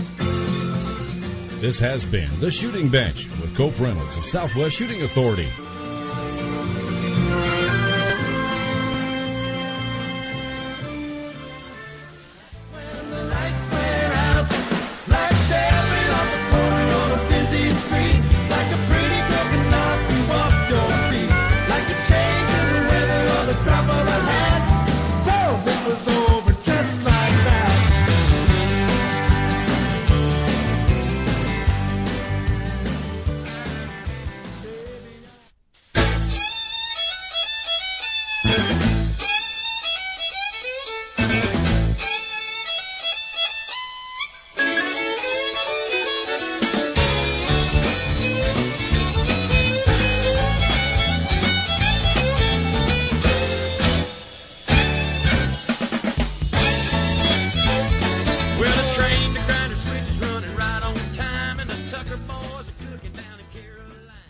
This has been The Shooting Bench with Cope Reynolds of Southwest Shooting Authority.